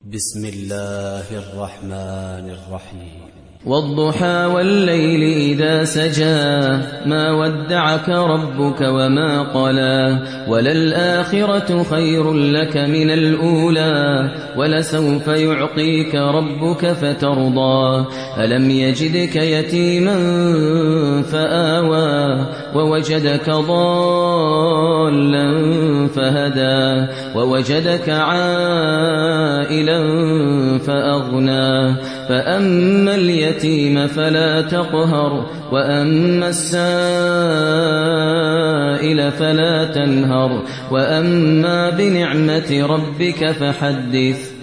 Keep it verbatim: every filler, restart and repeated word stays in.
بسم الله الرحمن الرحيم والضحى والليل إذا سجى ما ودعك ربك وما قلى وللآخرة خير لك من الأولى ولسوف يعطيك ربك فترضى ألم يجدك يتيما فآوى ووجدك ضالا فهدى ووجدك عائلا فأغنى فأما اليتيم فلا تقهر وأما السائل فلا تنهر وأما بنعمة ربك فحدث